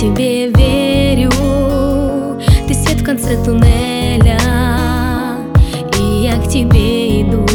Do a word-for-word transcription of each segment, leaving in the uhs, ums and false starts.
тебе верю, ты свет в конце туннеля, и я к тебе иду,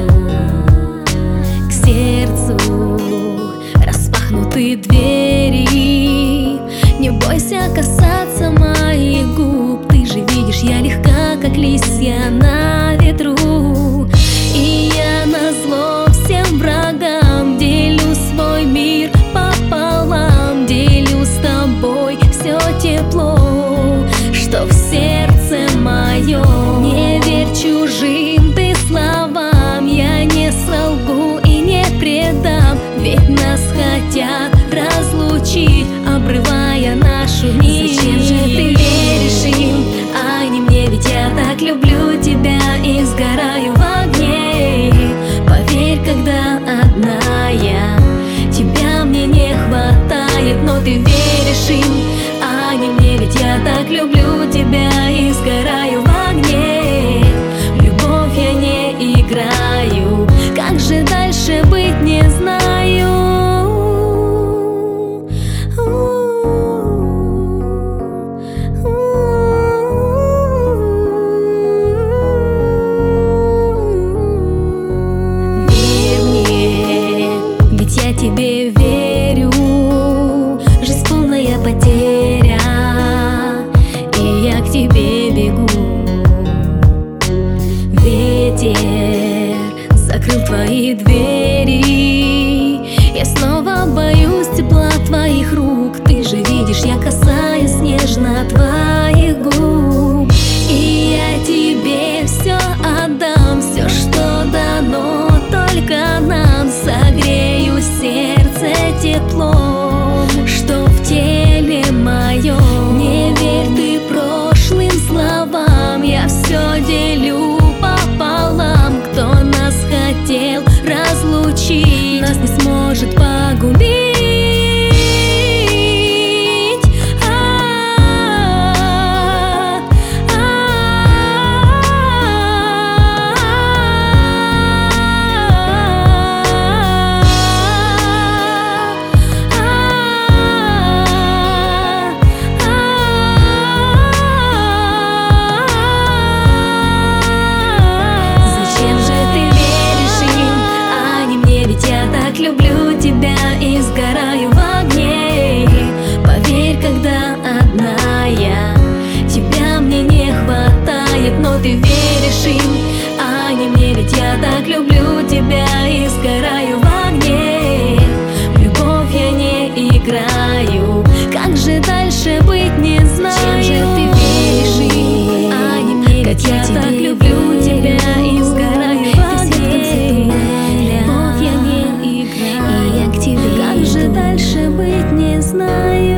к сердцу распахнуты двери. Не бойся касаться моих губ, ты же видишь, я легка, как листья на ветру. И я назло всем врагам делю свой мир пополам, делю с тобой все тепло, что в сердце моем. Не верь чужим ты словам, я не солгу и не предам, ведь нас хотят разлучить, обрывая нашу нить. Зачем же ты веришь им, а не мне? Ведь я так люблю тебя и сгораю в огне. Поверь, когда одна я, тебя мне не хватает, но ты веришь им, а не мне. Ведь я так люблю тебя и сгораю в огне. В любовь я не играю, как же дальше быть, не знаю. Я тебе верю, жизнь полная потеря, и я к тебе бегу. Ветер закрыл твои двери, я снова боюсь тепла твоих рук. Ты же видишь, я касаюсь нежно твоих губ, и я тебе все отдам, все, что дано только нам. Согрею сердце теплом, что в теле моем. Не верь ты прошлым словам, я все делю пополам. Кто нас хотел разлучить, нас не сможет погубить. Люблю тебя и сгораю в огне. Поверь, когда одна я, тебя мне не хватает, но ты веришь им, а не мне. Ведь я так люблю тебя и сгораю в огне. В любовь я не играю, как же дальше быть, не знаю. Чем же ты веришь им, а не мне? Ведь я так люблю тебя и сгораю в огне. Любовь я не играю, как же дальше быть, не знаю.